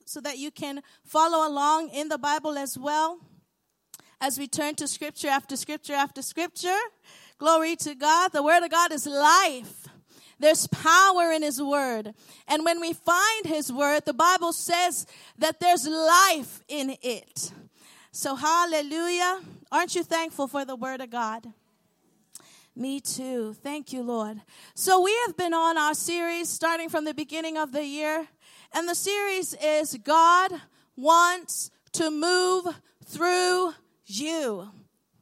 so that you can follow along in the Bible as well as we turn to scripture after scripture after scripture. Glory to God. The word of God is life. There's power in his word. And when we find his word, the Bible says that there's life in it. So hallelujah. Aren't you thankful for the word of God? Me too. Thank you, Lord. So we have been on our series starting from the beginning of the year. And the series is God wants to move through you.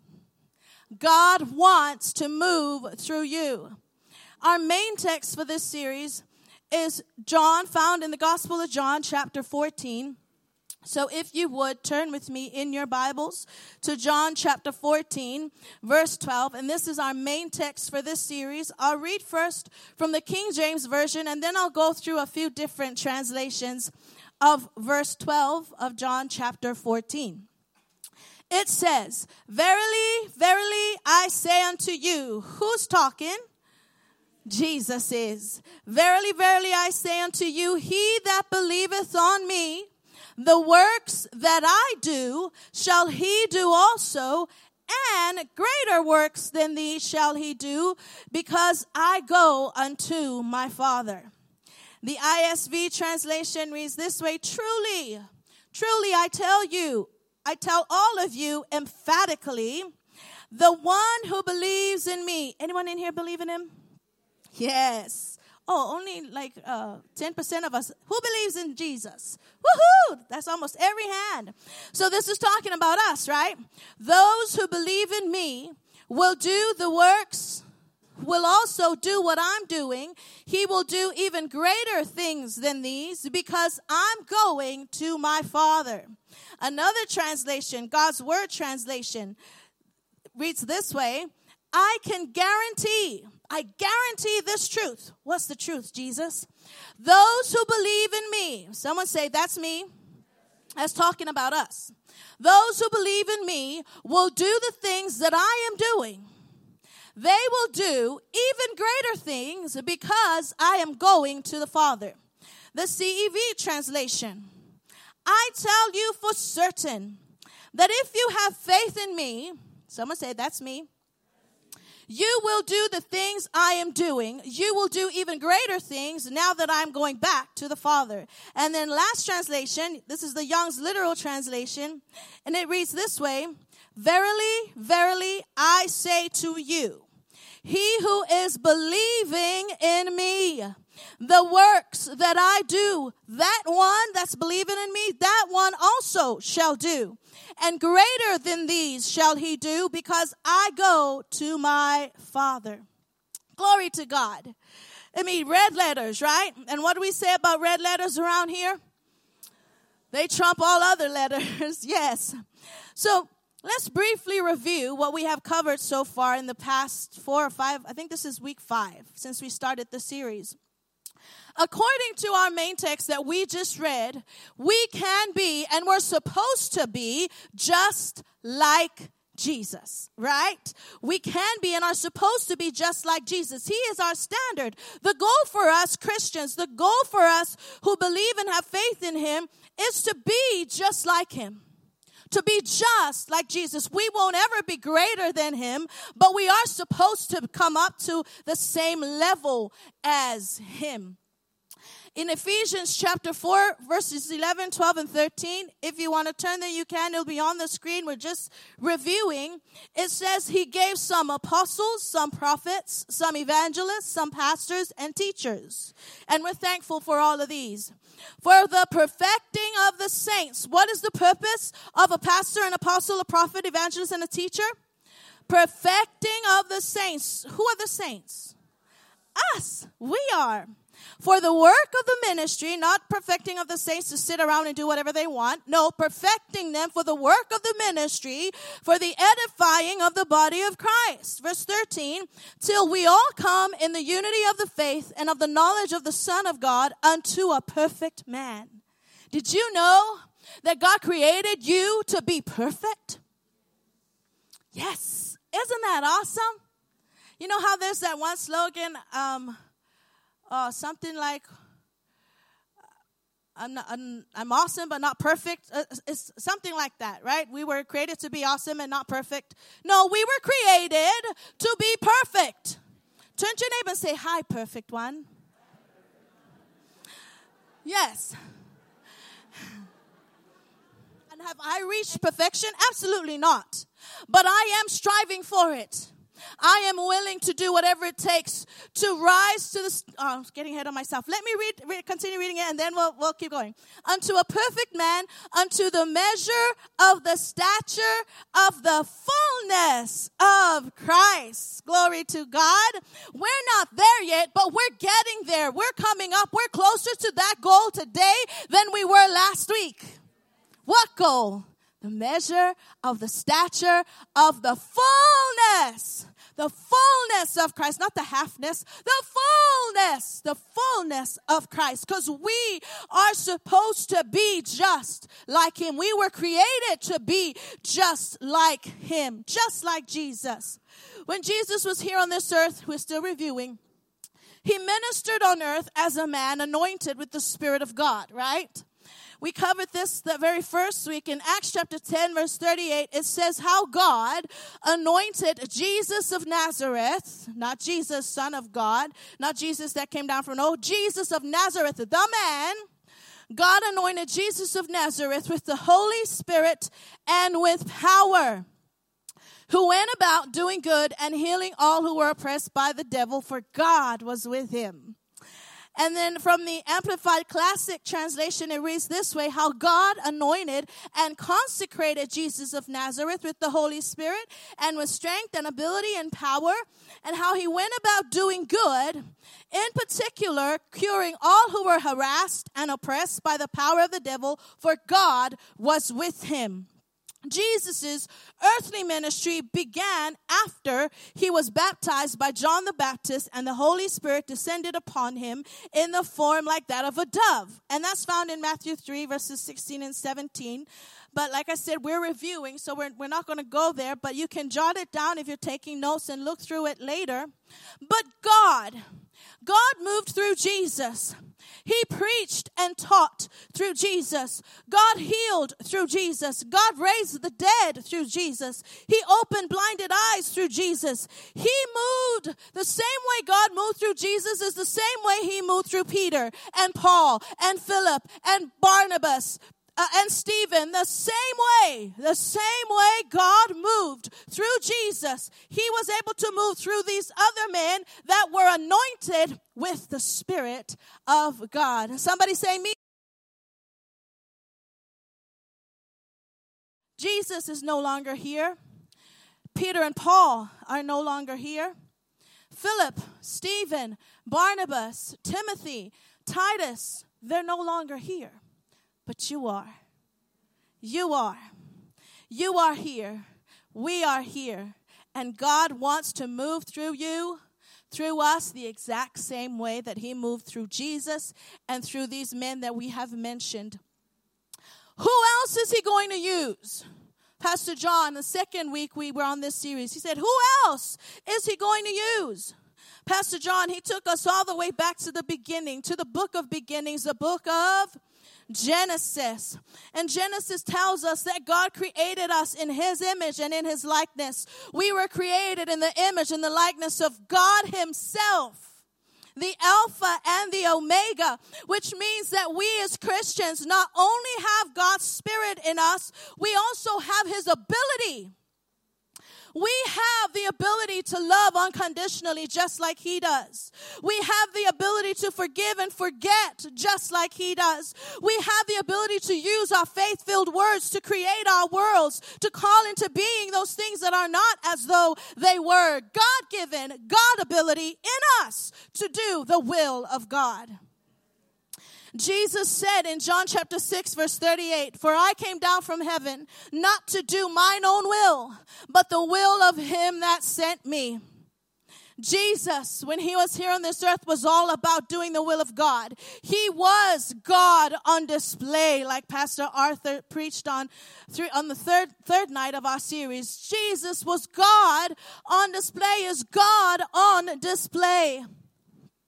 God wants to move through you. Our main text for this series is John, found in the Gospel of John, chapter 14. So if you would, turn with me in your Bibles to John chapter 14, verse 12. And this is our main text for this series. I'll read first from the King James Version, and then I'll go through a few different translations of verse 12 of John chapter 14. It says, "Verily, verily, I say unto you," who's talking? Jesus is. "Verily, verily, I say unto you, he that believeth on me, the works that I do shall he do also, and greater works than these shall he do, because I go unto my Father." The ISV translation reads this way: "Truly, truly, I tell all of you emphatically, the one who believes in me." Anyone in here believe in him? Yes. Oh, only like 10% of us. Who believes in Jesus? Woohoo! That's almost every hand. So this is talking about us, right? Those who believe in me will do the works, will also do what I'm doing. He will do even greater things than these, because I'm going to my Father. Another translation, God's Word translation, reads this way: I guarantee this truth. What's the truth, Jesus? Those who believe in me. Someone say, that's me. That's talking about us. Those who believe in me will do the things that I am doing. They will do even greater things, because I am going to the Father. The CEV translation: I tell you for certain that if you have faith in me, someone say, that's me, you will do the things I am doing. You will do even greater things now that I'm going back to the Father. And then last translation, this is the Young's literal translation, and it reads this way: Verily, verily, I say to you, he who is believing in me, the works that I do, that one that's believing in me, that one also shall do. And greater than these shall he do, because I go to my Father. Glory to God. I mean, red letters, right? And what do we say about red letters around here? They trump all other letters. Yes. So let's briefly review what we have covered so far in the past 4 or 5. I think this is week 5 since we started the series. According to our main text that we just read, we can be, and we're supposed to be, just like Jesus, right? We can be and are supposed to be just like Jesus. He is our standard. The goal for us Christians, the goal for us who believe and have faith in him, is to be just like him. To be just like Jesus. We won't ever be greater than him, but we are supposed to come up to the same level as him. In Ephesians chapter 4, verses 11, 12, and 13, if you want to turn there, you can. It'll be on the screen. We're just reviewing. It says he gave some apostles, some prophets, some evangelists, some pastors, and teachers. And we're thankful for all of these. For the perfecting of the saints. What is the purpose of a pastor, an apostle, a prophet, evangelist, and a teacher? Perfecting of the saints. Who are the saints? Us. We are. For the work of the ministry, not perfecting of the saints to sit around and do whatever they want. No, perfecting them for the work of the ministry, for the edifying of the body of Christ. Verse 13, till we all come in the unity of the faith and of the knowledge of the Son of God unto a perfect man. Did you know that God created you to be perfect? Yes. Isn't that awesome? You know how there's that one slogan, something like, I'm awesome but not perfect. It's something like that, right? We were created to be awesome and not perfect. No, we were created to be perfect. Turn to your neighbor and say, hi, perfect one. Yes. And have I reached perfection? Absolutely not. But I am striving for it. I am willing to do whatever it takes to rise to the... I'm getting ahead of myself. Let me continue reading it, and then we'll keep going. Unto a perfect man, unto the measure of the stature of the fullness of Christ. Glory to God. We're not there yet, but we're getting there. We're coming up. We're closer to that goal today than we were last week. What goal? The measure of the stature of the fullness of Christ, not the halfness, the fullness of Christ, because we are supposed to be just like him. We were created to be just like him, just like Jesus. When Jesus was here on this earth, we're still reviewing, he ministered on earth as a man anointed with the Spirit of God, right? We covered this the very first week in Acts chapter 10, verse 38. It says how God anointed Jesus of Nazareth, not Jesus, Son of God, not Jesus that came down from, no, Jesus of Nazareth, the man. God anointed Jesus of Nazareth with the Holy Spirit and with power, who went about doing good and healing all who were oppressed by the devil, for God was with him. And then from the Amplified Classic Translation, it reads this way, how God anointed and consecrated Jesus of Nazareth with the Holy Spirit and with strength and ability and power, and how he went about doing good, in particular, curing all who were harassed and oppressed by the power of the devil, for God was with him. Jesus' earthly ministry began after he was baptized by John the Baptist and the Holy Spirit descended upon him in the form like that of a dove. And that's found in Matthew 3, verses 16 and 17. But like I said, we're reviewing, so we're not going to go there. But you can jot it down if you're taking notes and look through it later. But God moved through Jesus. He preached and taught through Jesus. God healed through Jesus. God raised the dead through Jesus. He opened blinded eyes through Jesus. He moved. The same way God moved through Jesus is the same way he moved through Peter and Paul and Philip and Barnabas and Stephen. The same way God moved through Jesus, he was able to move through these other men that were anointed with the Spirit of God. Somebody say me. Jesus is no longer here. Peter and Paul are no longer here. Philip, Stephen, Barnabas, Timothy, Titus, they're no longer here. But you are. You are. You are here. We are here. And God wants to move through you, through us, the exact same way that he moved through Jesus and through these men that we have mentioned. Who else is he going to use? Pastor John, the second week we were on this series, he said, who else is he going to use? Pastor John, he took us all the way back to the beginning, to the book of beginnings, the book of Genesis. And Genesis tells us that God created us in his image and in his likeness. We were created in the image and the likeness of God himself, the Alpha and the Omega, which means that we as Christians not only have God's Spirit in us, we also have his ability. We have the ability to love unconditionally just like he does. We have the ability to forgive and forget just like he does. We have the ability to use our faith-filled words to create our worlds, to call into being those things that are not as though they were. God-given, God ability in us to do the will of God. Jesus said in John chapter 6, verse 38, for I came down from heaven not to do mine own will, but the will of him that sent me. Jesus, when he was here on this earth, was all about doing the will of God. He was God on display, like Pastor Arthur preached on the third night of our series. Jesus was God on display, is God on display.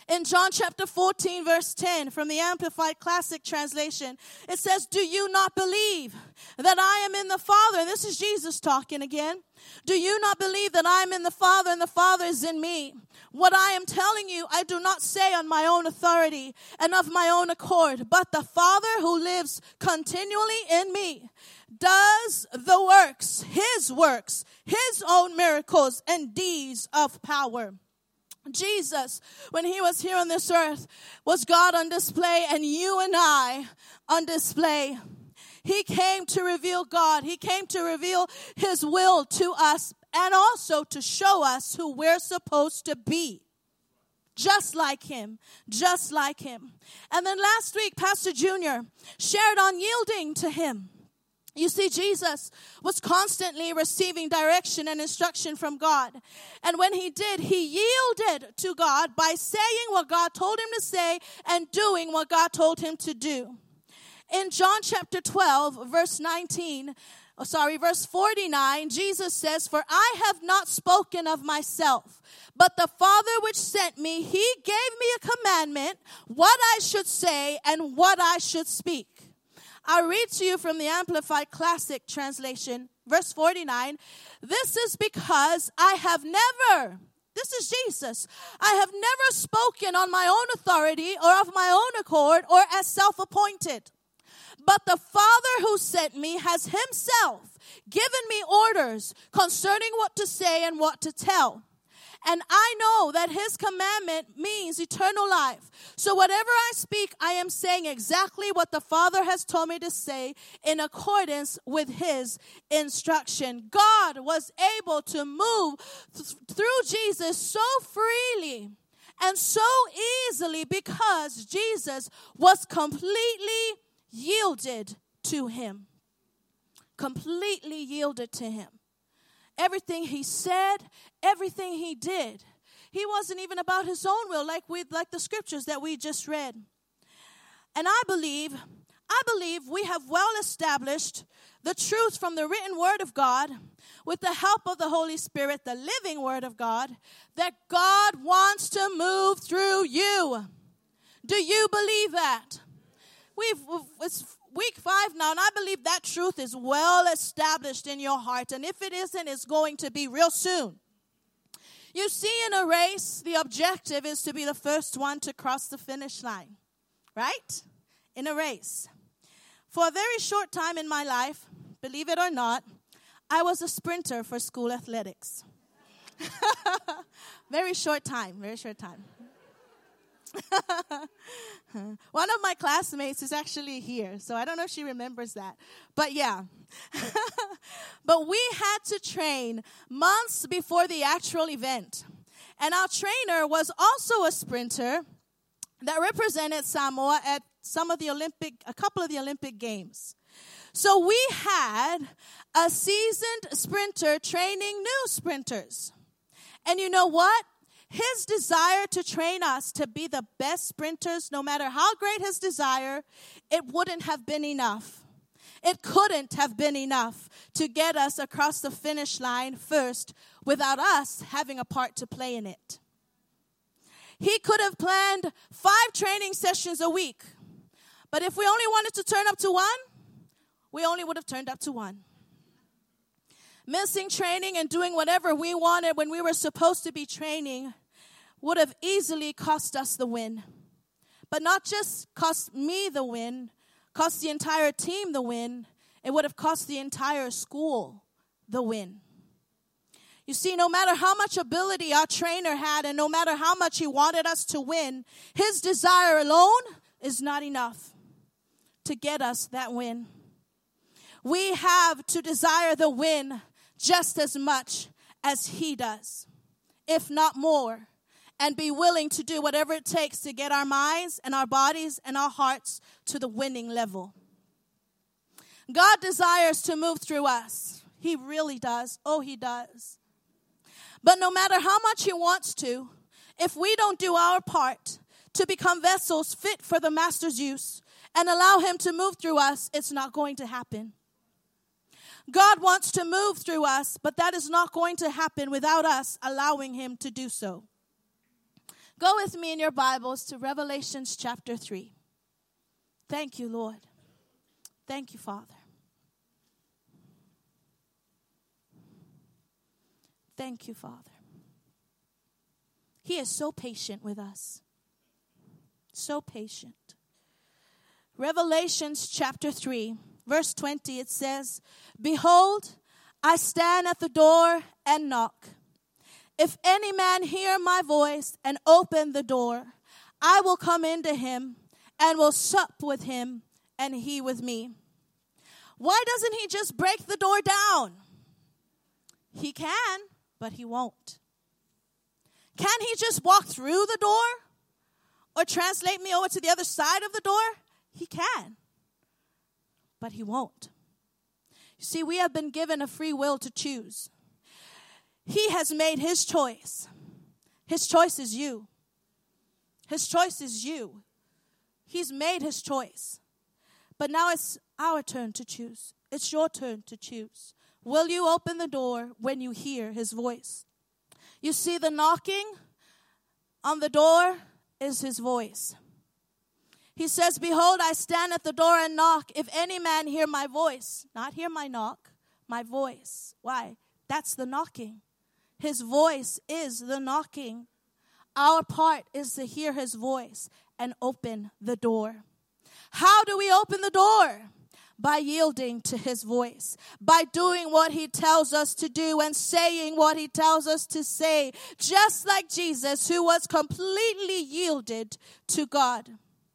In John chapter 14, verse 10, from the Amplified Classic Translation, it says, do you not believe that I am in the Father? And this is Jesus talking again. Do you not believe that I am in the Father and the Father is in me? What I am telling you, I do not say on my own authority and of my own accord, but the Father who lives continually in me does the works, his own miracles and deeds of power. Jesus, when he was here on this earth, was God on display, and you and I on display. He came to reveal God. He came to reveal his will to us and also to show us who we're supposed to be. Just like him, just like him. And then last week, Pastor Junior shared on yielding to him. You see, Jesus was constantly receiving direction and instruction from God. And when he did, he yielded to God by saying what God told him to say and doing what God told him to do. In John chapter 12, verse 49, Jesus says, for I have not spoken of myself, but the Father which sent me, he gave me a commandment, what I should say and what I should speak. I read to you from the Amplified Classic Translation, verse 49. This is because this is Jesus, I have never spoken on my own authority or of my own accord or as self-appointed. But the Father who sent me has himself given me orders concerning what to say and what to tell. And I know that his commandment means eternal life. So whatever I speak, I am saying exactly what the Father has told me to say in accordance with his instruction. God was able to move through Jesus so freely and so easily because Jesus was completely yielded to him. Completely yielded to him. Everything he said, everything he did. He wasn't even about his own will like the scriptures that we just read. And I believe we have well established the truth from the written word of God with the help of the Holy Spirit, the living word of God, that God wants to move through you. Do you believe that? It's week 5 now, and I believe that truth is well established in your heart. And if it isn't, it's going to be real soon. You see, in a race, the objective is to be the first one to cross the finish line, right? In a race. For a very short time in my life, believe it or not, I was a sprinter for school athletics. Very short time. One of my classmates is actually here, so I don't know if she remembers that. But yeah. But we had to train months before the actual event. And our trainer was also a sprinter that represented Samoa at a couple of the Olympic Games. So we had a seasoned sprinter training new sprinters. And you know what? His desire to train us to be the best sprinters, no matter how great his desire, it wouldn't have been enough. It couldn't have been enough to get us across the finish line first without us having a part to play in it. He could have planned 5 training sessions a week. But if we only wanted to turn up to 1, we only would have turned up to 1. Missing training and doing whatever we wanted when we were supposed to be training would have easily cost us the win. But not just cost me the win, cost the entire team the win. It would have cost the entire school the win. You see, no matter how much ability our trainer had and no matter how much he wanted us to win, his desire alone is not enough to get us that win. We have to desire the win just as much as he does, if not more, and be willing to do whatever it takes to get our minds and our bodies and our hearts to the winning level. God desires to move through us. He really does. Oh, he does. But no matter how much he wants to, if we don't do our part to become vessels fit for the master's use and allow him to move through us, it's not going to happen. God wants to move through us, but that is not going to happen without us allowing him to do so. Go with me in your Bibles to Revelations chapter 3. Thank you, Lord. Thank you, Father. Thank you, Father. He is so patient with us. So patient. Revelations chapter 3, verse 20, it says, Behold, I stand at the door and knock. If any man hear my voice and open the door, I will come into him and will sup with him and he with me. Why doesn't he just break the door down? He can, but he won't. Can he just walk through the door or translate me over to the other side of the door? He can, but he won't. You see, we have been given a free will to choose. He has made his choice. His choice is you. His choice is you. He's made his choice. But now it's our turn to choose. It's your turn to choose. Will you open the door when you hear his voice? You see, the knocking on the door is his voice. He says, Behold, I stand at the door and knock. If any man hear my voice, not hear my knock, my voice. Why? That's the knocking. His voice is the knocking. Our part is to hear his voice and open the door. How do we open the door? By yielding to his voice, by doing what he tells us to do and saying what he tells us to say, just like Jesus, who was completely yielded to God.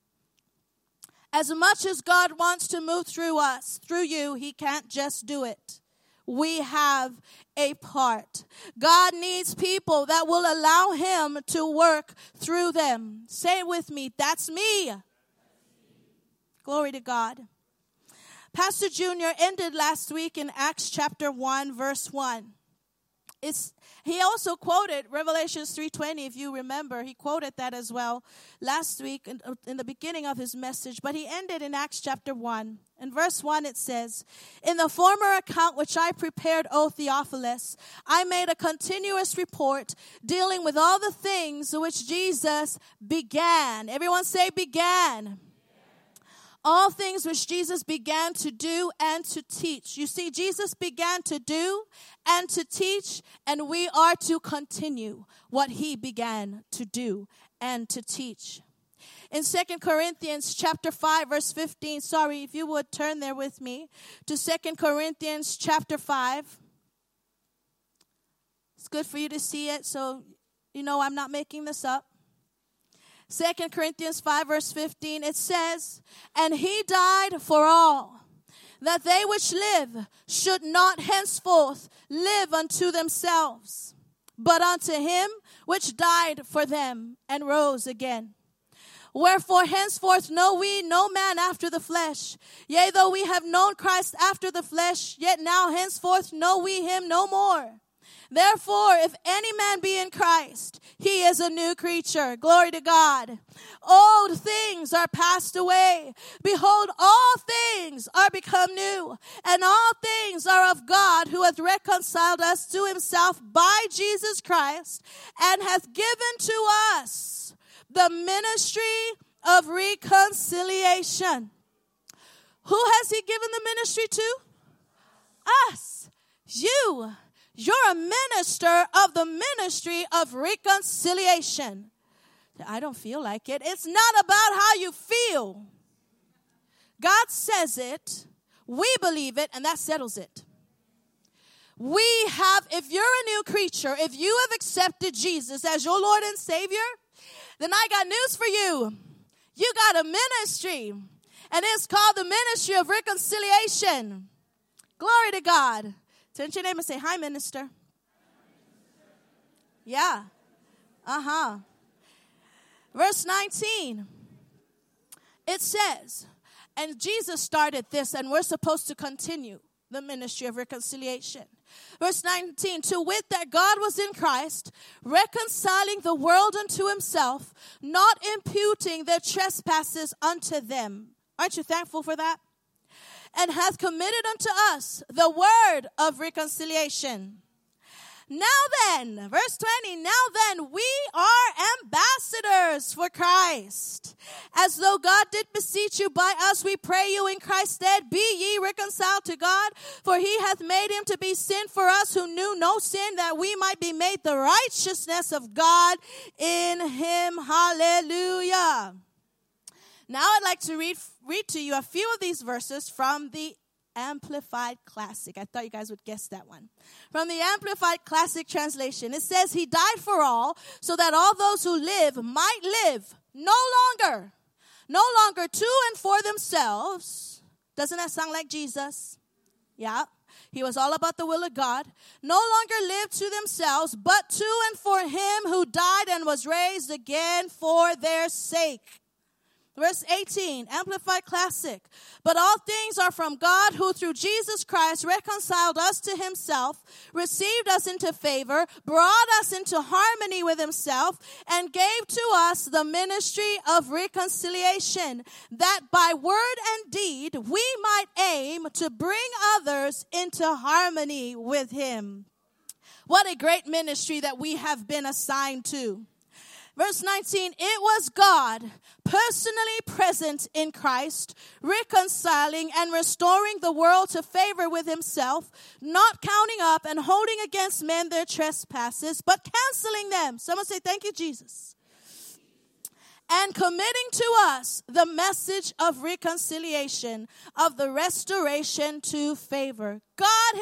As much as God wants to move through us, through you, he can't just do it. We have a part. God needs people that will allow him to work through them. Say it with me, that's me. Glory to God. Pastor Junior ended last week in Acts chapter 1, verse 1. He also quoted Revelations 3:20, if you remember. He quoted that as well last week in the beginning of his message. But he ended in Acts chapter 1. In verse 1 it says, In the former account which I prepared, O Theophilus, I made a continuous report dealing with all the things which Jesus began. Everyone say began. All things which Jesus began to do and to teach. You see, Jesus began to do and to teach, and we are to continue what he began to do and to teach. In 2 Corinthians chapter 5, verse 15, sorry, if you would turn there with me to 2 Corinthians chapter 5. It's good for you to see it, so you know I'm not making this up. 2 Corinthians 5, verse 15, it says, And he died for all, that they which live should not henceforth live unto themselves, but unto him which died for them and rose again. Wherefore henceforth know we no man after the flesh. Yea, though we have known Christ after the flesh, yet now henceforth know we him no more. Therefore, if any man be in Christ, he is a new creature. Glory to God. Old things are passed away. Behold, all things are become new. And all things are of God, who hath reconciled us to himself by Jesus Christ, and hath given to us the ministry of reconciliation. Who has he given the ministry to? Us. You. You're a minister of the ministry of reconciliation. I don't feel like it. It's not about how you feel. God says it, we believe it, and that settles it. If you're a new creature, if you have accepted Jesus as your Lord and Savior, then I got news for you. You got a ministry, and it's called the ministry of reconciliation. Glory to God. Turn to your neighbor and say, Hi, minister. Yeah. Verse 19. It says, and Jesus started this, and we're supposed to continue the ministry of reconciliation. Verse 19, to wit that God was in Christ, reconciling the world unto himself, not imputing their trespasses unto them. Aren't you thankful for that? And hath committed unto us the word of reconciliation. Now then, verse 20, now then, we are ambassadors for Christ. As though God did beseech you by us, we pray you in Christ's stead, be ye reconciled to God. For he hath made him to be sin for us who knew no sin, that we might be made the righteousness of God in him. Hallelujah. Now I'd like to read to you a few of these verses from the Amplified Classic. I thought you guys would guess that one. From the Amplified Classic translation, it says, he died for all, so that all those who live might live no longer to and for themselves. Doesn't that sound like Jesus? Yeah. He was all about the will of God. No longer live to themselves, but to and for him who died and was raised again for their sake. Verse 18, Amplified Classic. But all things are from God, who through Jesus Christ reconciled us to himself, received us into favor, brought us into harmony with himself, and gave to us the ministry of reconciliation, that by word and deed we might aim to bring others into harmony with him. What a great ministry that we have been assigned to. Verse 19, it was God personally present in Christ, reconciling and restoring the world to favor with himself, not counting up and holding against men their trespasses, but canceling them. Someone say, thank you, Jesus. And committing to us the message of reconciliation, of the restoration to favor. God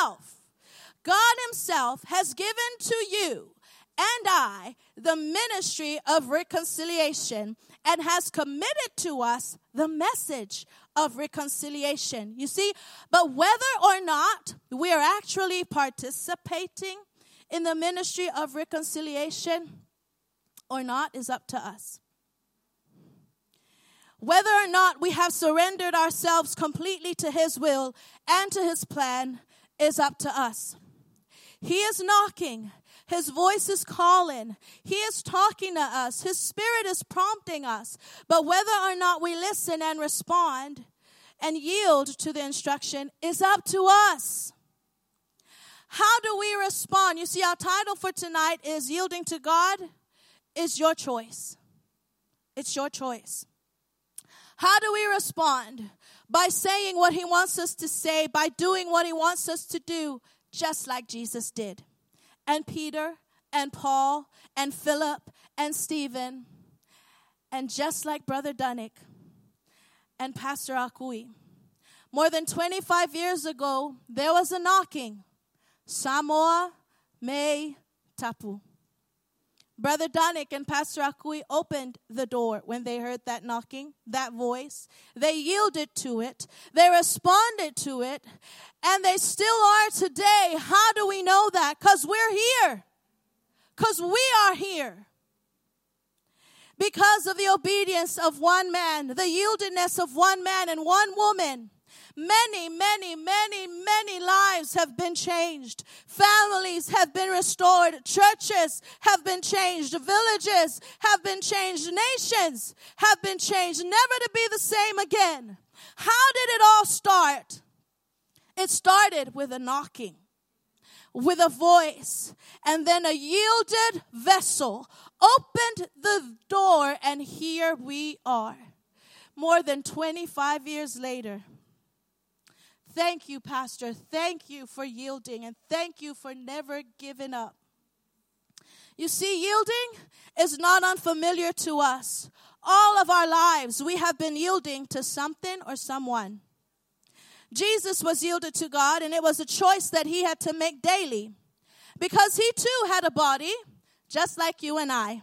himself has given to you and I the ministry of reconciliation, and has committed to us the message of reconciliation. You see, but whether or not we are actually participating in the ministry of reconciliation or not is up to us. Whether or not we have surrendered ourselves completely to his will and to his plan is up to us. He is knocking. His voice is calling. He is talking to us. His spirit is prompting us. But whether or not we listen and respond and yield to the instruction is up to us. How do we respond? You see, our title for tonight is Yielding to God is Your Choice. It's your choice. How do we respond? By saying what he wants us to say, by doing what he wants us to do, just like Jesus did. And Peter, and Paul, and Philip, and Stephen, and just like Brother Dunnick and Pastor Akui. More than 25 years ago, there was a knocking. Samoa me tapu. Brother Dunnick and Pastor Akui opened the door when they heard that knocking, that voice. They yielded to it. They responded to it. And they still are today. How do we know that? Because we're here. Because we are here. Because of the obedience of one man, the yieldedness of one man and one woman. Many lives have been changed. Families have been restored. Churches have been changed. Villages have been changed. Nations have been changed, never to be the same again. How did it all start? It started with a knocking, with a voice, and then a yielded vessel opened the door, and here we are. More than 25 years later. Thank you, Pastor. Thank you for yielding, and thank you for never giving up. You see, yielding is not unfamiliar to us. All of our lives, we have been yielding to something or someone. Jesus was yielded to God, and it was a choice that he had to make daily because he too had a body just like you and I.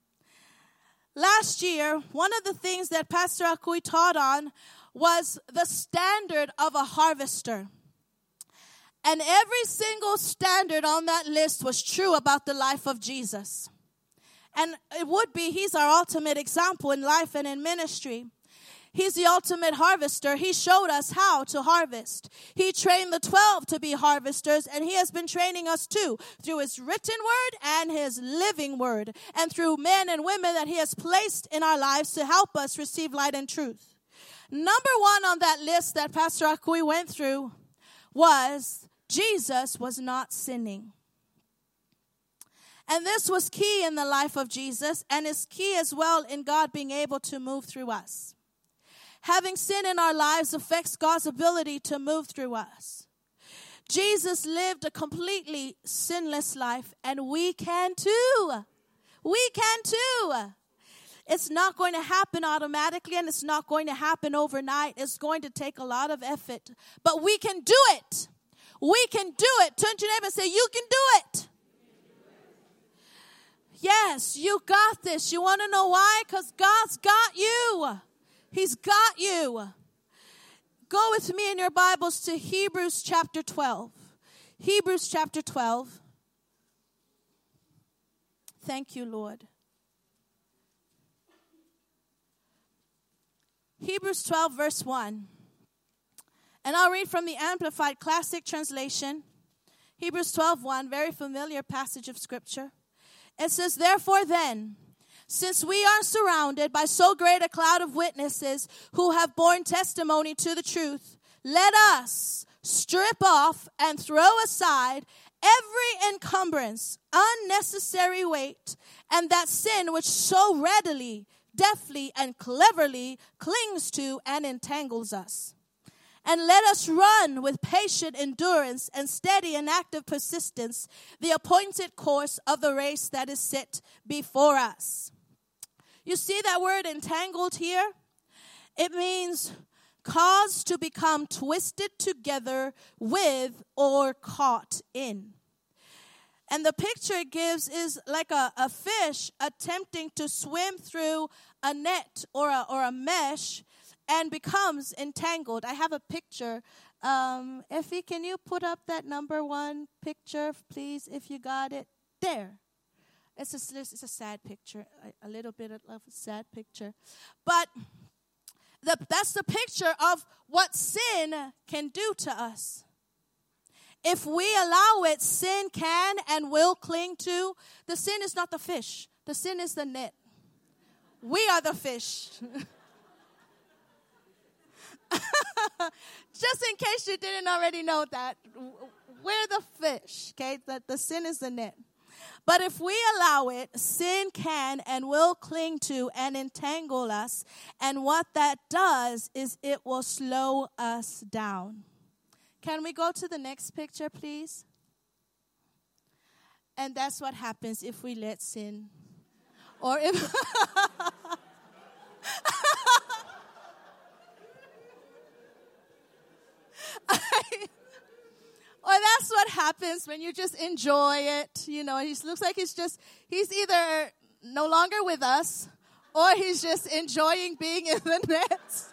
Last year, one of the things that Pastor Akui taught on was the standard of a harvester. And every single standard on that list was true about the life of Jesus. And it would be, he's our ultimate example in life and in ministry. He's the ultimate harvester. He showed us how to harvest. He trained the 12 to be harvesters, and he has been training us too through his written word and his living word, and through men and women that he has placed in our lives to help us receive light and truth. Number one on that list that Pastor Akui went through was Jesus was not sinning. And this was key in the life of Jesus, and is key as well in God being able to move through us. Having sin in our lives affects God's ability to move through us. Jesus lived a completely sinless life, and we can too. We can too. It's not going to happen automatically, and it's not going to happen overnight. It's going to take a lot of effort, but we can do it. We can do it. Turn to your neighbor and say, you can do it. Yes, you got this. You want to know why? Because God's got you. He's got you. Go with me in your Bibles to Hebrews chapter 12. Hebrews chapter 12. Thank you, Lord. Hebrews 12, verse 1. And I'll read from the Amplified Classic Translation. Hebrews 12:1, very familiar passage of Scripture. It says, therefore then, since we are surrounded by so great a cloud of witnesses who have borne testimony to the truth, let us strip off and throw aside every encumbrance, unnecessary weight, and that sin which so readily, deftly, and cleverly clings to and entangles us. And let us run with patient endurance and steady and active persistence the appointed course of the race that is set before us. You see that word entangled here? It means caused to become twisted together with or caught in. And the picture it gives is like a fish attempting to swim through a net or a mesh and becomes entangled. I have a picture. Effie, can you put up that number 1 picture, please, if you got it? There. It's a sad picture, a little bit of a sad picture. But that's the picture of what sin can do to us. If we allow it, sin can and will cling to. The sin is not the fish. The sin is the net. We are the fish. Just in case you didn't already know that, we're the fish, okay? The sin is the net. But if we allow it, sin can and will cling to and entangle us. And what that does is it will slow us down. Can we go to the next picture, please? And that's what happens if we let sin. Or if... Or that's what happens when you just enjoy it. You know, he looks like he's either no longer with us or he's just enjoying being in the net.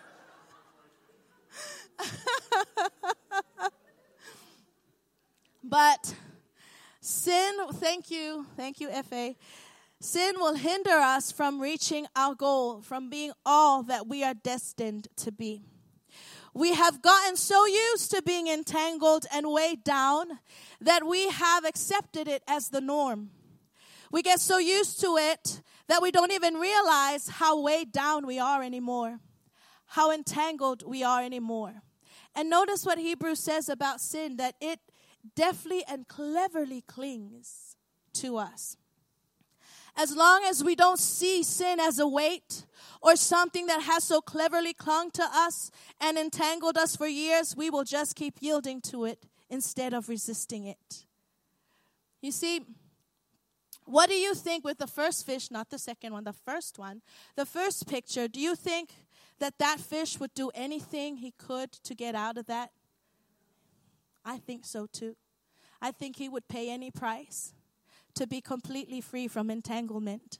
But sin, thank you, F.A. Sin will hinder us from reaching our goal, from being all that we are destined to be. We have gotten so used to being entangled and weighed down that we have accepted it as the norm. We get so used to it that we don't even realize how weighed down we are anymore, how entangled we are anymore. And notice what Hebrews says about sin, that it deftly and cleverly clings to us. As long as we don't see sin as a weight or something that has so cleverly clung to us and entangled us for years, we will just keep yielding to it instead of resisting it. You see, what do you think with the first fish, not the second one, the first one, the first picture, do you think that fish would do anything he could to get out of that? I think so too. I think he would pay any price to be completely free from entanglement.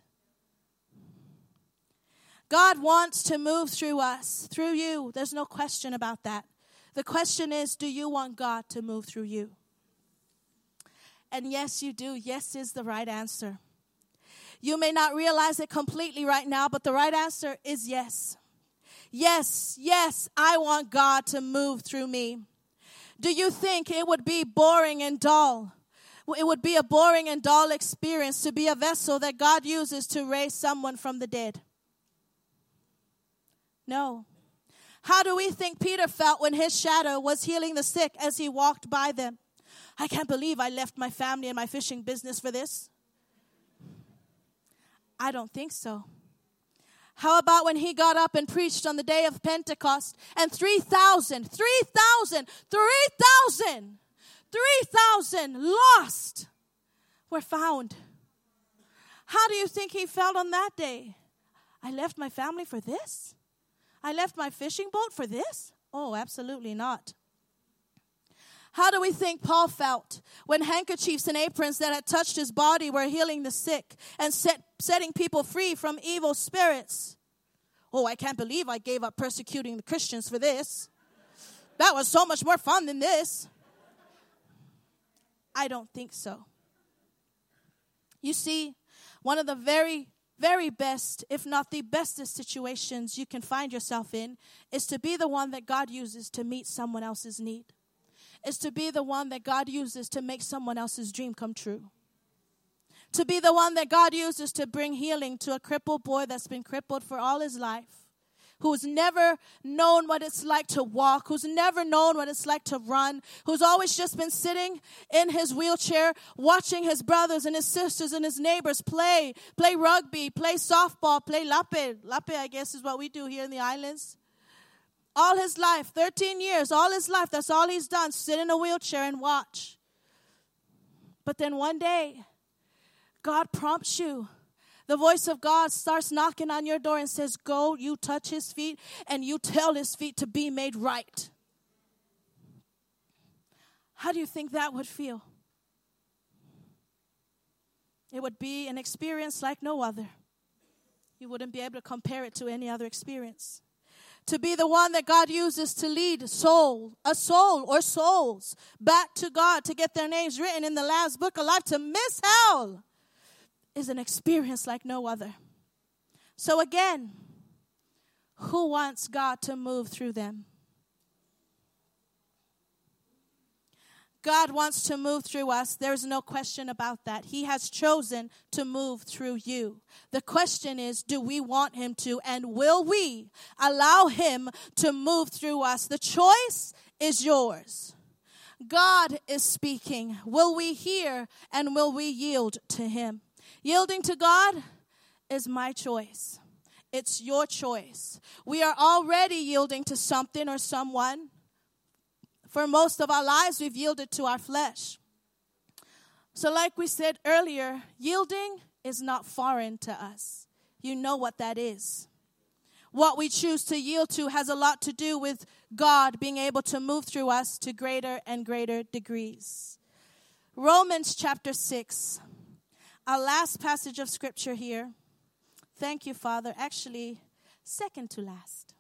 God wants to move through us, through you. There's no question about that. The question is, do you want God to move through you? And yes, you do. Yes is the right answer. You may not realize it completely right now, but the right answer is yes. Yes, I want God to move through me. Do you think it would be boring and dull? It would be a boring and dull experience to be a vessel that God uses to raise someone from the dead. No. How do we think Peter felt when his shadow was healing the sick as he walked by them? I can't believe I left my family and my fishing business for this. I don't think so. How about when he got up and preached on the day of Pentecost and 3,000 lost were found? How do you think he felt on that day? I left my family for this? I left my fishing boat for this? Oh, absolutely not. How do we think Paul felt when handkerchiefs and aprons that had touched his body were healing the sick and setting people free from evil spirits? Oh, I can't believe I gave up persecuting the Christians for this. That was so much more fun than this. I don't think so. You see, one of the very, very best, if not the bestest situations you can find yourself in is to be the one that God uses to meet someone else's need. Is to be the one that God uses to make someone else's dream come true. To be the one that God uses to bring healing to a crippled boy that's been crippled for all his life, who's never known what it's like to walk, who's never known what it's like to run, who's always just been sitting in his wheelchair watching his brothers and his sisters and his neighbors play rugby, play softball, play lape. Lape, I guess, is what we do here in the islands. All his life, 13 years, all his life, that's all he's done, sit in a wheelchair and watch. But then one day, God prompts you. The voice of God starts knocking on your door and says, go, you touch his feet, and you tell his feet to be made right. How do you think that would feel? It would be an experience like no other. You wouldn't be able to compare it to any other experience. To be the one that God uses to lead a soul or souls back to God, to get their names written in the Lamb's Book of Life, to miss hell, is an experience like no other. So again, who wants God to move through them? God wants to move through us. There's no question about that. He has chosen to move through you. The question is, do we want him to, and will we allow him to move through us? The choice is yours. God is speaking. Will we hear and will we yield to him? Yielding to God is my choice. It's your choice. We are already yielding to something or someone. For most of our lives, we've yielded to our flesh. So like we said earlier, yielding is not foreign to us. You know what that is. What we choose to yield to has a lot to do with God being able to move through us to greater and greater degrees. Romans chapter 6, our last passage of scripture here. Thank you, Father. Actually, second to last.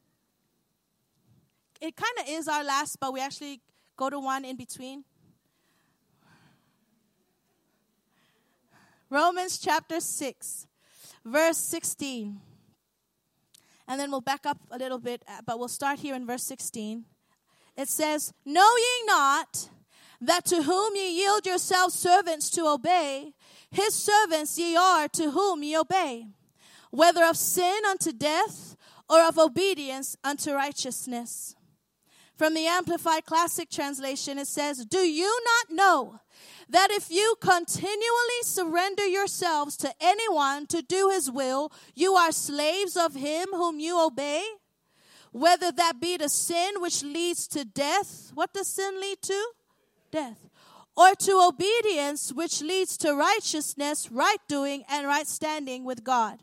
It kind of is our last, but we actually go to one in between. Romans chapter 6, verse 16. And then we'll back up a little bit, but we'll start here in verse 16. It says, know ye not that to whom ye yield yourselves servants to obey, his servants ye are to whom ye obey, whether of sin unto death or of obedience unto righteousness. From the Amplified Classic Translation, it says, do you not know that if you continually surrender yourselves to anyone to do his will, you are slaves of him whom you obey? Whether that be to sin which leads to death. What does sin lead to? Death. Or to obedience which leads to righteousness, right doing, and right standing with God.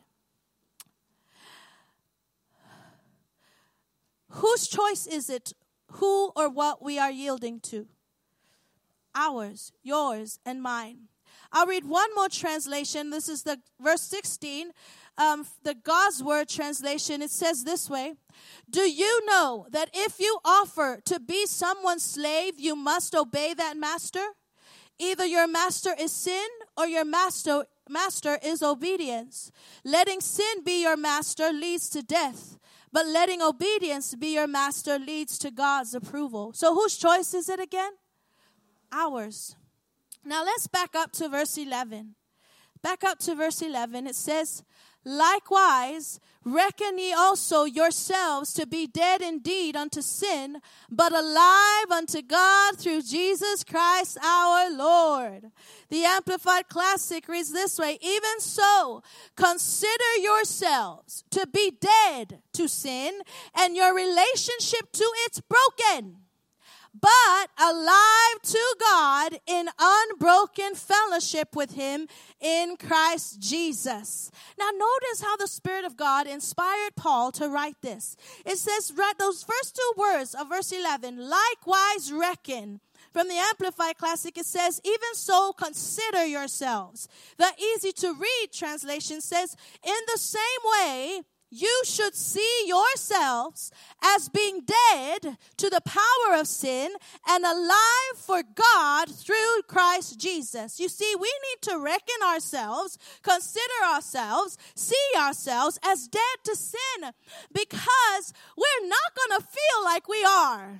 Whose choice is it? Who or what we are yielding to? Ours, yours, and mine. I'll read one more translation. This is the verse 16, the God's Word translation. It says this way, do you know that if you offer to be someone's slave, you must obey that master? Either your master is sin or your master is obedience. Letting sin be your master leads to death. But letting obedience be your master leads to God's approval. So whose choice is it again? Ours. Now let's back up to verse 11. Back up to verse 11. It says, Likewise, reckon ye also yourselves to be dead indeed unto sin, but alive unto God through Jesus Christ our Lord. The Amplified Classic reads this way: even so, consider yourselves to be dead to sin, and your relationship to it's broken, but alive to God in unbroken fellowship with Him in Christ Jesus. Now notice how the Spirit of God inspired Paul to write this. It says, right, those first two words of verse 11, likewise reckon. From the Amplified Classic, it says, even so consider yourselves. The easy to read translation says, in the same way, you should see yourselves as being dead to the power of sin and alive for God through Christ Jesus. You see, we need to reckon ourselves, consider ourselves, see ourselves as dead to sin, because we're not going to feel like we are.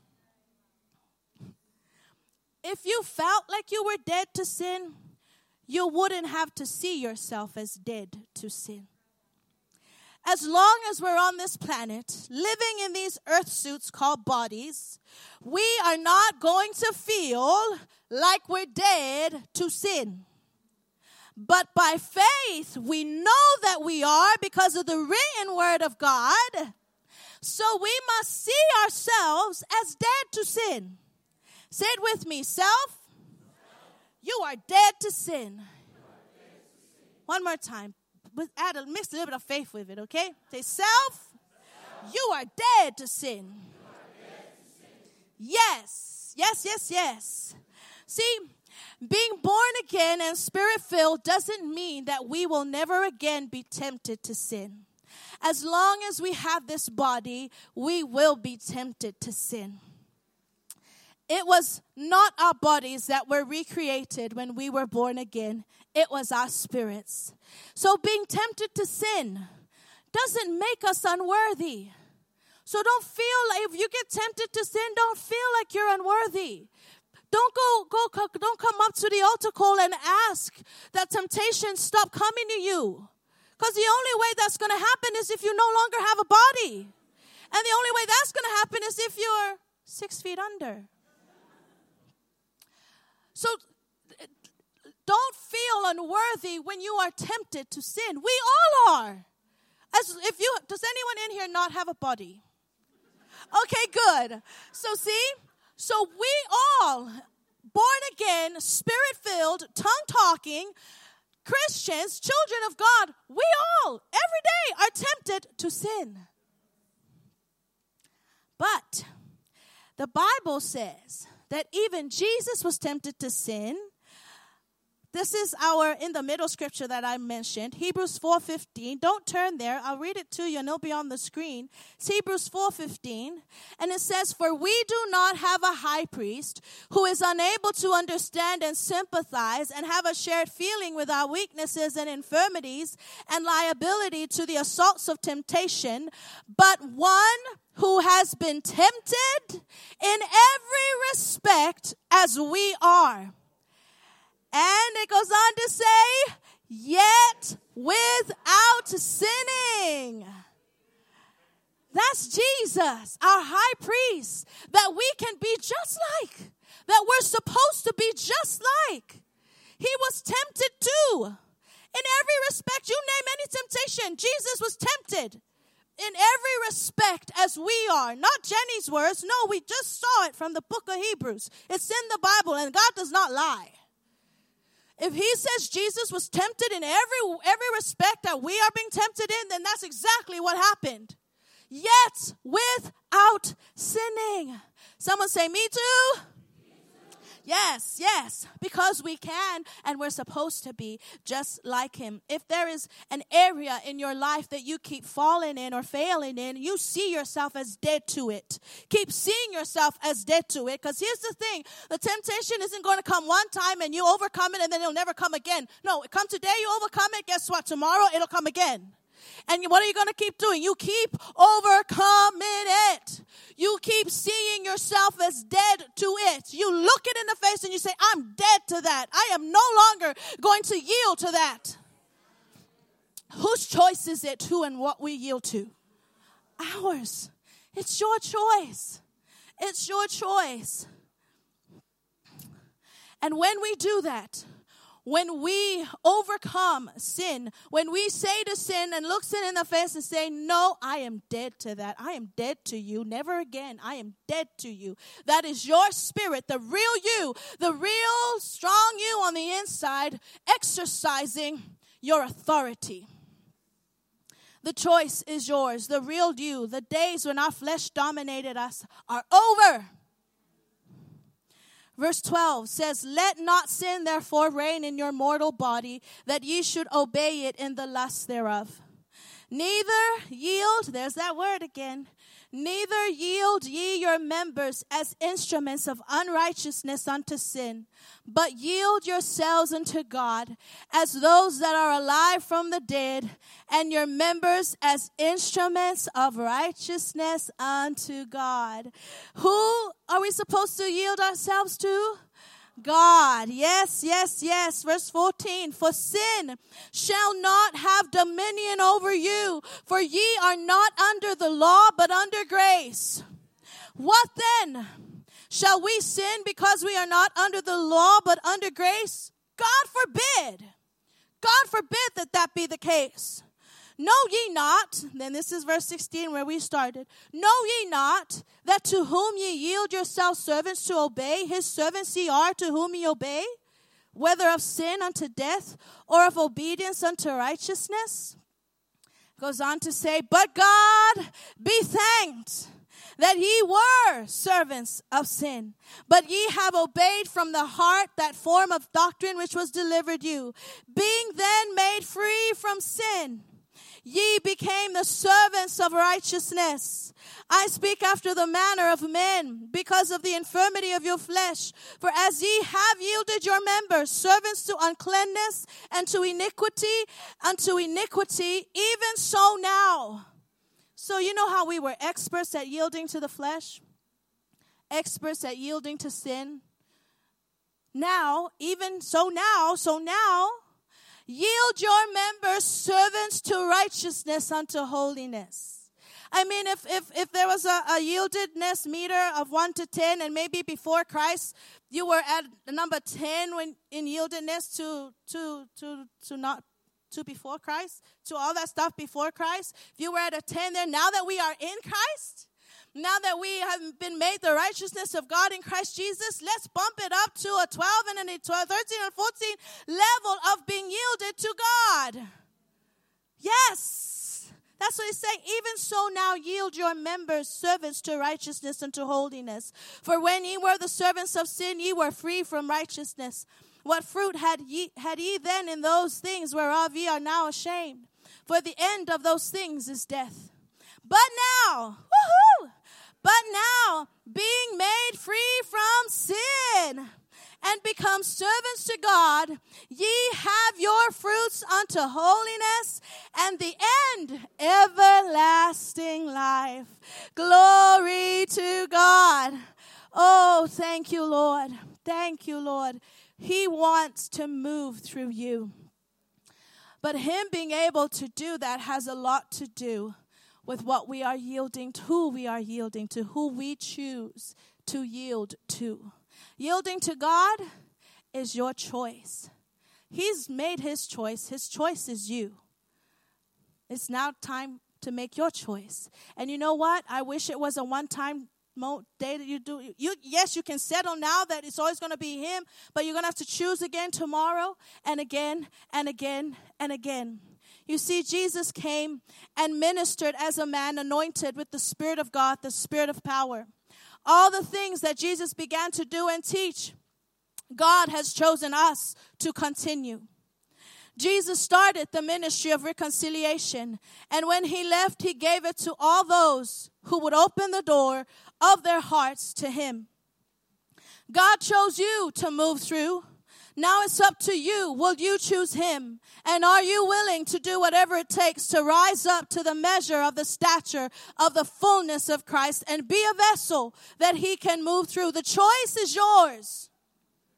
If you felt like you were dead to sin, you wouldn't have to see yourself as dead to sin. As long as we're on this planet, living in these earth suits called bodies, we are not going to feel like we're dead to sin. But by faith, we know that we are because of the written word of God. So we must see ourselves as dead to sin. Say it with me. Self, you are dead to sin. One more time. Mix a little bit of faith with it, okay? Say, self, you are dead to sin. Yes. See, being born again and Spirit-filled doesn't mean that we will never again be tempted to sin. As long as we have this body, we will be tempted to sin. It was not our bodies that were recreated when we were born again. It was our spirits. So being tempted to sin doesn't make us unworthy. So don't feel like if you get tempted to sin, don't feel like you're unworthy. Don't come up to the altar call and ask that temptation stop coming to you. Because the only way that's going to happen is if you no longer have a body. And the only way that's going to happen is if you're 6 feet under. So don't feel unworthy when you are tempted to sin. We all are. Does anyone in here not have a body? Okay, good. So we all, born again, Spirit-filled, tongue-talking Christians, children of God, we all, every day, are tempted to sin. But the Bible says that even Jesus was tempted to sin. This is in the middle scripture that I mentioned, Hebrews 4:15. Don't turn there. I'll read it to you and it'll be on the screen. It's Hebrews 4:15. And it says, for we do not have a high priest who is unable to understand and sympathize and have a shared feeling with our weaknesses and infirmities and liability to the assaults of temptation, but one who has been tempted in every respect as we are. And it goes on to say, yet without sinning. That's Jesus, our high priest, that we can be just like, that we're supposed to be just like. He was tempted too. In every respect, you name any temptation, Jesus was tempted. In every respect as we are. Not Jenny's words. No, we just saw it from the book of Hebrews. It's in the Bible and God does not lie. If he says Jesus was tempted in every respect that we are being tempted in, then that's exactly what happened. Yet without sinning. Someone say, me too? Yes, because we can and we're supposed to be just like him. If there is an area in your life that you keep falling in or failing in, you see yourself as dead to it. Keep seeing yourself as dead to it, because here's the thing. The temptation isn't going to come one time and you overcome it and then it'll never come again. No, it comes today, you overcome it. Guess what? Tomorrow it'll come again. And what are you going to keep doing? You keep overcoming it. You keep seeing yourself as dead to it. You look it in the face and you say, I'm dead to that. I am no longer going to yield to that. Whose choice is it who and what we yield to? Ours. It's your choice. It's your choice. And when we do that, when we overcome sin, when we say to sin and look sin in the face and say, no, I am dead to that. I am dead to you. Never again. I am dead to you. That is your spirit, the real you, the real strong you on the inside, exercising your authority. The choice is yours. The real you, the days when our flesh dominated us are over. Verse 12 says, let not sin therefore reign in your mortal body, that ye should obey it in the lust thereof. Neither yield, there's that word again, neither yield ye your members as instruments of unrighteousness unto sin, but yield yourselves unto God as those that are alive from the dead, and your members as instruments of righteousness unto God. Who are we supposed to yield ourselves to? God. Yes, yes, yes. Verse 14, for sin shall not have dominion over you, for ye are not under the law, but under grace. What then? Shall we sin because we are not under the law, but under grace? God forbid. God forbid that be the case. Know ye not, then this is verse 16 where we started. Know ye not that to whom ye yield yourselves servants to obey, his servants ye are to whom ye obey, whether of sin unto death or of obedience unto righteousness? Goes on to say, but God be thanked that ye were servants of sin, but ye have obeyed from the heart that form of doctrine which was delivered you. Being then made free from sin, ye became the servants of righteousness. I speak after the manner of men, because of the infirmity of your flesh. For as ye have yielded your members servants to uncleanness and to iniquity, unto iniquity, even so now. So you know how we were experts at yielding to the flesh? Experts at yielding to sin? Now, yield your members servants to righteousness unto holiness. I mean, if there was a yieldedness meter of 1 to 10, and maybe before Christ you were at number 10 when in yieldedness to before Christ, to all that stuff before Christ, if you were at a 10 there, now that we are in Christ, now that we have been made the righteousness of God in Christ Jesus, let's bump it up to a 12 and a 12, 13 and 14 level of being yielded to God. Yes. That's what he's saying. Even so now yield your members servants to righteousness and to holiness. For when ye were the servants of sin, ye were free from righteousness. What fruit had ye then in those things whereof ye are now ashamed? For the end of those things is death. But now, being made free from sin and become servants to God, ye have your fruits unto holiness, and the end, everlasting life. Glory to God. Oh, thank you, Lord. Thank you, Lord. He wants to move through you. But him being able to do that has a lot to do with what we are yielding to, who we are yielding to, who we choose to yield to. Yielding to God is your choice. He's made his choice. His choice is you. It's now time to make your choice. And you know what? I wish it was a one-time day that you do. Yes, you can settle now that it's always going to be him, but you're going to have to choose again tomorrow and again and again and again. You see, Jesus came and ministered as a man anointed with the Spirit of God, the Spirit of power. All the things that Jesus began to do and teach, God has chosen us to continue. Jesus started the ministry of reconciliation, and when he left, he gave it to all those who would open the door of their hearts to him. God chose you to move through. Now it's up to you. Will you choose him? And are you willing to do whatever it takes to rise up to the measure of the stature of the fullness of Christ and be a vessel that he can move through? The choice is yours.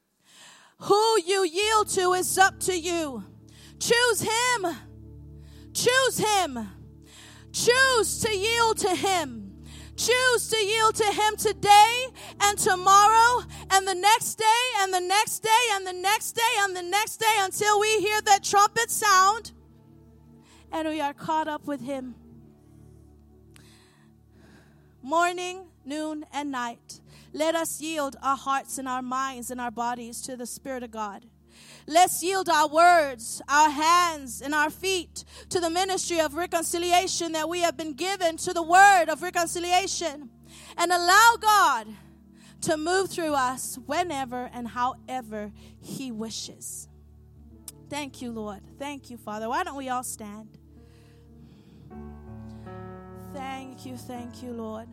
Who you yield to is up to you. Choose him. Choose Him. Choose to yield to Him. Choose to yield to Him today and tomorrow and the next day and the next day and the next day and the next day until we hear that trumpet sound and we are caught up with Him. Morning, noon, and night, let us yield our hearts and our minds and our bodies to the Spirit of God. Let's yield our words, our hands, and our feet to the ministry of reconciliation that we have been given, to the word of reconciliation, and allow God to move through us whenever and however He wishes. Thank you, Lord. Thank you, Father. Why don't we all stand? Thank you, Lord.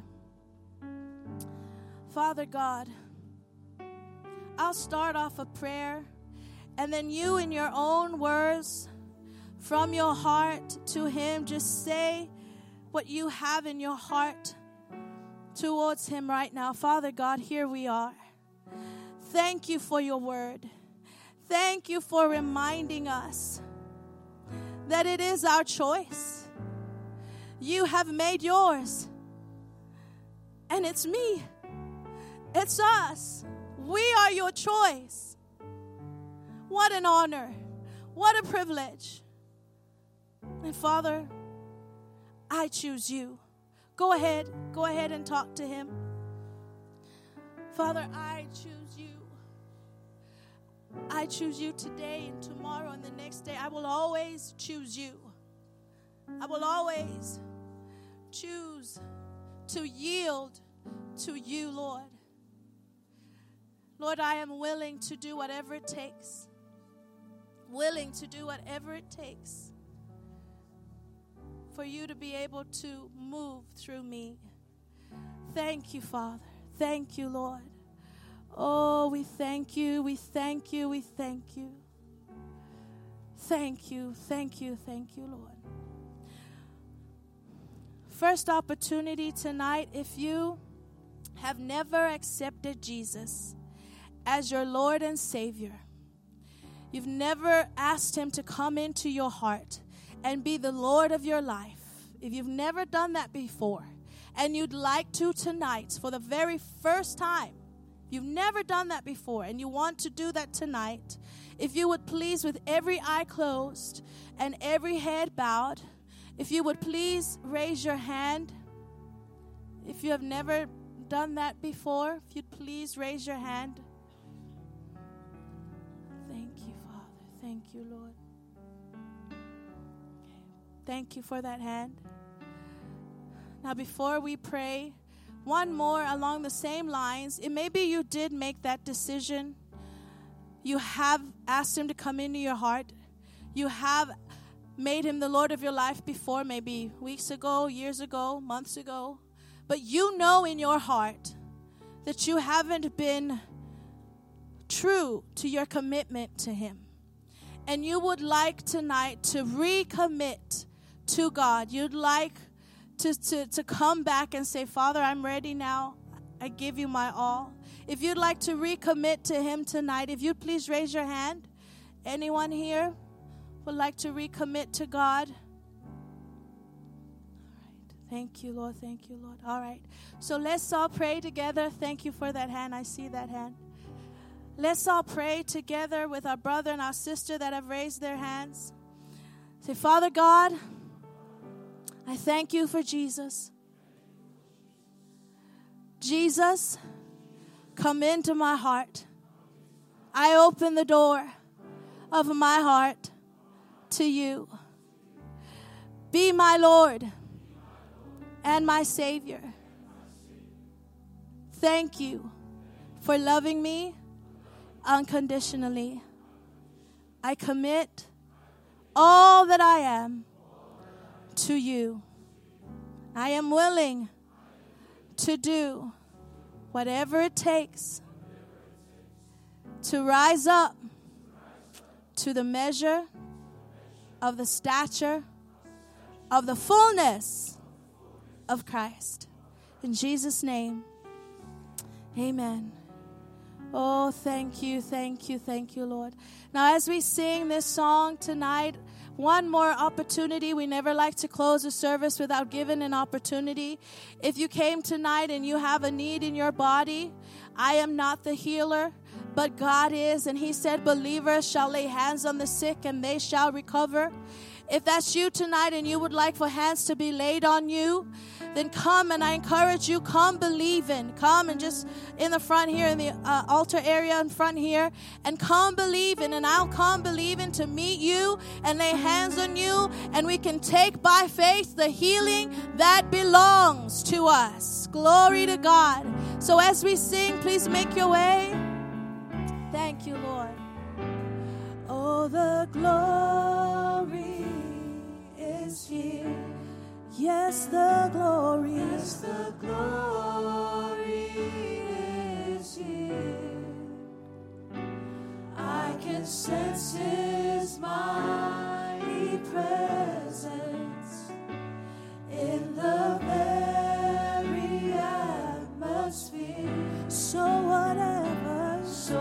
Father God, I'll start off a prayer, and then you, in your own words, from your heart to Him, just say what you have in your heart towards Him right now. Father God, here we are. Thank you for your word. Thank you for reminding us that it is our choice. You have made yours, and it's me. It's us. We are your choice. What an honor. What a privilege. And Father, I choose you. Go ahead and talk to Him. Father, I choose you. I choose you today and tomorrow and the next day. I will always choose you. I will always choose to yield to you, Lord. Lord, I am willing to do whatever it takes. Willing to do whatever it takes for you to be able to move through me. Thank you, Father. Thank you, Lord. Oh, we thank you. We thank you. We thank you. Thank you. Thank you. Thank you, Lord. First opportunity tonight, if you have never accepted Jesus as your Lord and Savior, you've never asked Him to come into your heart and be the Lord of your life. If you've never done that before and you'd like to tonight for the very first time, you've never done that before and you want to do that tonight, if you would please, with every eye closed and every head bowed, if you would please raise your hand. If you have never done that before, if you'd please raise your hand. Thank you, Lord. Okay. Thank you for that hand. Now, before we pray, one more along the same lines. It may be you did make that decision. You have asked Him to come into your heart. You have made Him the Lord of your life before, maybe weeks ago, years ago, months ago. But you know in your heart that you haven't been true to your commitment to Him. And you would like tonight to recommit to God. You'd like to come back and say, Father, I'm ready now. I give you my all. If you'd like to recommit to Him tonight, if you'd please raise your hand. Anyone here would like to recommit to God? All right. Thank you, Lord. Thank you, Lord. All right. So let's all pray together. Thank you for that hand. I see that hand. Let's all pray together with our brother and our sister that have raised their hands. Say, Father God, I thank you for Jesus. Jesus, come into my heart. I open the door of my heart to you. Be my Lord and my Savior. Thank you for loving me unconditionally. I commit all that I am to you. I am willing to do whatever it takes to rise up to the measure of the stature of the fullness of Christ. In Jesus' name, amen. Oh, thank you, Lord. Now, as we sing this song tonight, One more opportunity. We never like to close a service without giving an opportunity. If you came tonight and you have a need in your body, I am not the healer, but God is. And He said, believers shall lay hands on the sick and they shall recover. If that's you tonight and you would like for hands to be laid on you, then come, and I encourage you, come believing. Come and just in the front here, in the altar area in front here, and come believing, and I'll come believing to meet you and lay hands on you, and we can take by faith the healing that belongs to us. Glory to God. So as we sing, please make your way. Thank you, Lord. Oh, the glory is here. Yes, the glory is here. I can sense His mighty presence in the very atmosphere. So whatever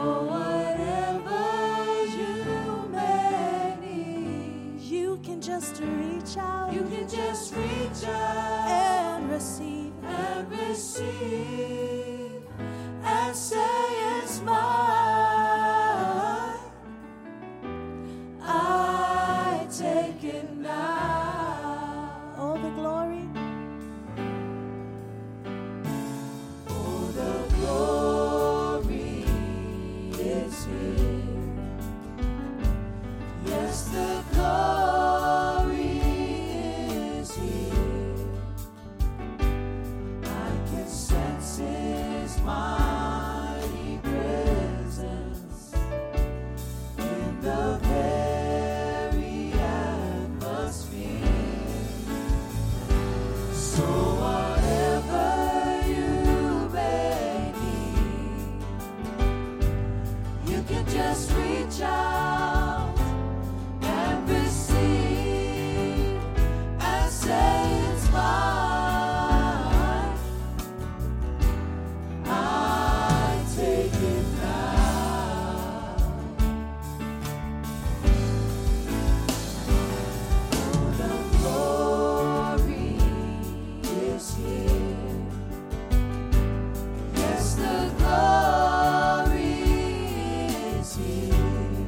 you may need, you can just reach out. You can just reach out and receive and say it's mine. I take it now. Oh, the glory. Oh, the glory is here. Yes, the glory is here. I can sense His mighty presence in the very atmosphere. So whatever you may need, you can just reach out and receive and say it's mine. I take it now. Oh, the glory is here. Yes, the glory is here.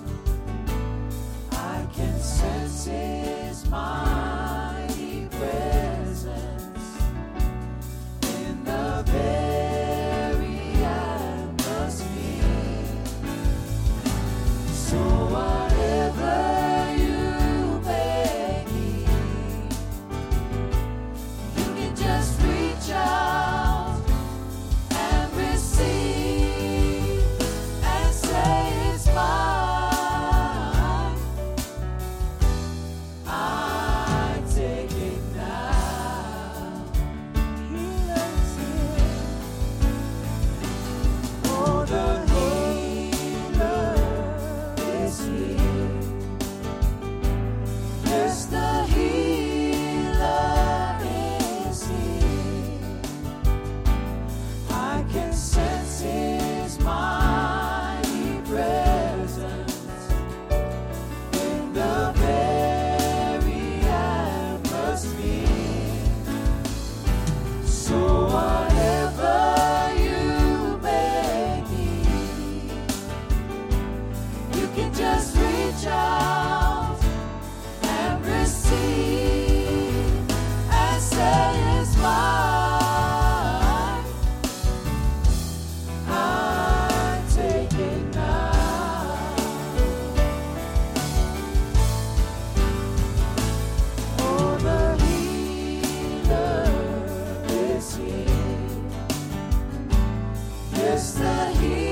I can sense His mighty presence in the very atmosphere. So whatever you may need, you can just reach out and receive and say it's mine. I take it now. Healer's here. Oh, the healer is here. Yes, the healer is here. I can sense His mighty presence in the very atmosphere. So whatever you may need, you can just reach out and receive and say it's mine. I take it now. Oh, the healer is here. Yes, the healer